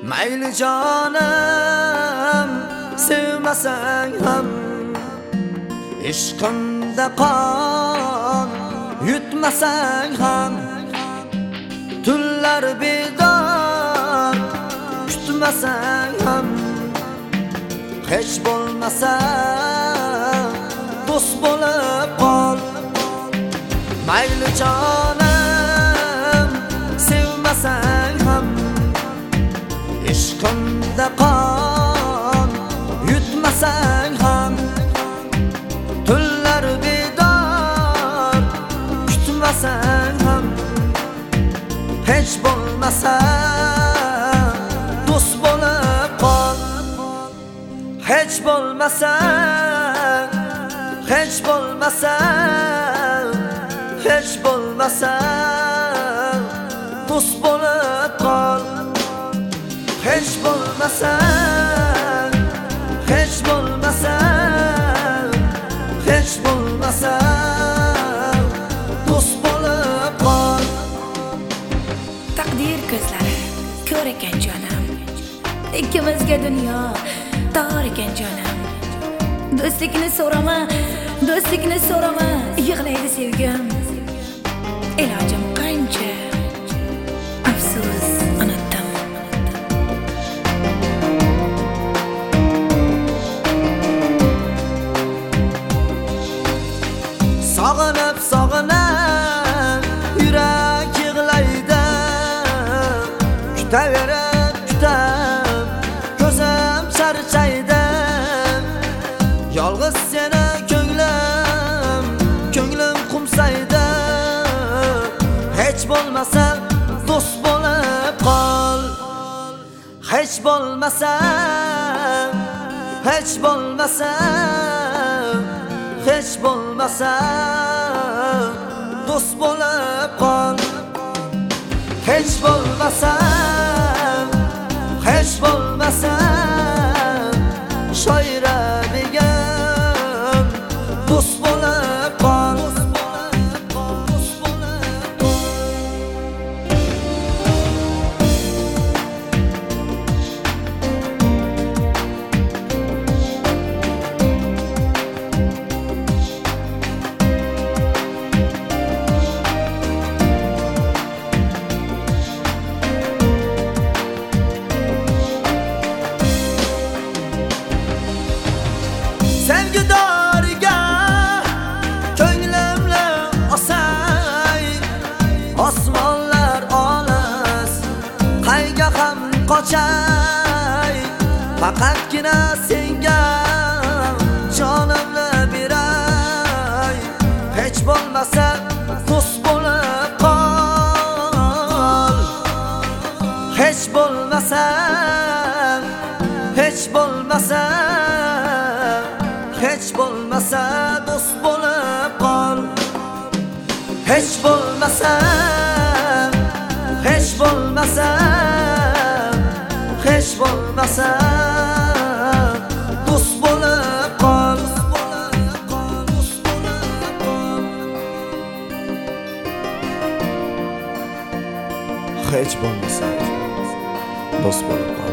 Mayli jonim sevmasang ham, ishqimda qon yutmasang ham, tunlar bedor kutmasang ham, hech bo'lmasa do'st bo'lib qol. Mayli jonim sevmasang ham, ishqimda qon yutmasang ham, tunlar bedor kutmasang ham, hech bo'lmasa do'st bo'lib qol. Hech bo'lmasa, hech bo'lmasa, hech bo'lmasa do'st bo'lib qol. Hech bo'lmasa, hech bo'lmasa, hech bo'lmasa do'st bo'lib qol. Taqdir ko'zlari ko'r ekan jonim, ikkimizga dunyo tor ekan jonim. Do'stlikni so'rama, do'stlikni so'rama, yig'laydi sevgim. Ilojim qancha, afsus unutdim. Sog'inib, sog'inib yurak yig'laydi, kutaverib, kutab ko'zim charchaydi. Yolg'iz seni ko'nglim qumsaydi. Hech bo'lmasa do'st bo'lib qol. Hech bo'lmasa, hech bo'lmasa, hech bo'lmasa do'st bo'lib qol. Hech bo'lmasa, hech bo'lmasa, shoira begim do'st bo'lib qol. Sevgidoriga ko'nglimni osay, osmonlar olis qayga ham qochay. Faqatgina senga jonimni beray. Hech bo'lmasa do'st bo'lib qol. Hech bo'lmasa, hech bo'lmasa, hech bo'lmasa do'st bo'lib qol. Hech bo'lmasa, hech bo'lmasa, hech bo'lmasa do'st bo'lib qol. Hech bo'lmasa do'st bo'lib qol.